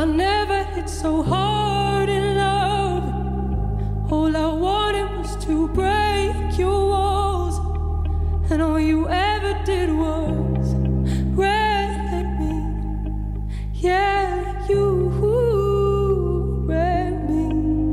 I never hit so hard in love. All I wanted was to break your walls, and all you ever did was read me. Yeah, you read me.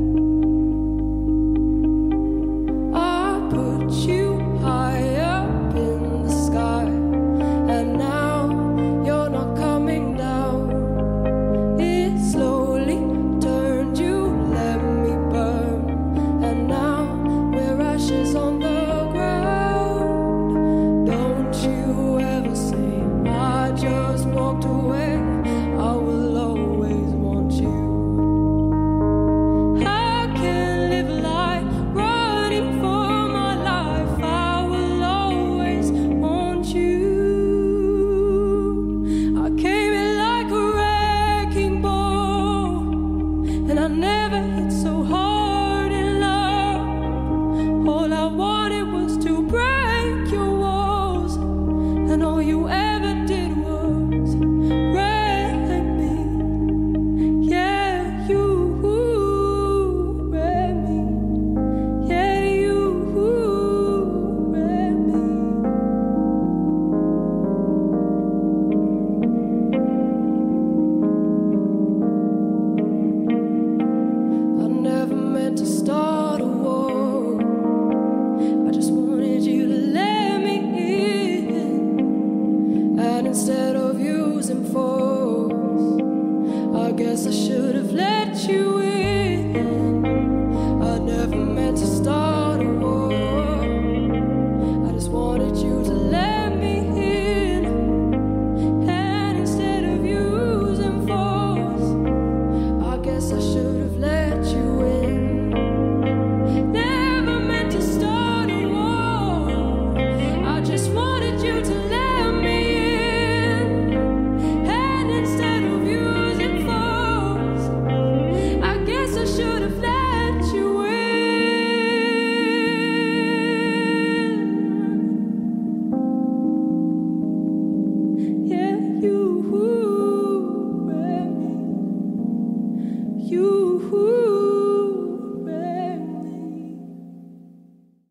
I put you high up in the sky, and now you're not coming down. It slowly turned you, let me burn, and now we're ashes on the ground. Don't you ever say I just walked away. I will always want you. I can't live a lie, running for my life. I will always want you. I came in like a wrecking ball, and I never hit so hard in love. All I wanted was to break your walls, and all you ever did was read me. Yeah, you read me. Yeah, you read me. I never meant to start a war. I just wanted you to let me in, and instead of using force, I guess I should have let you in.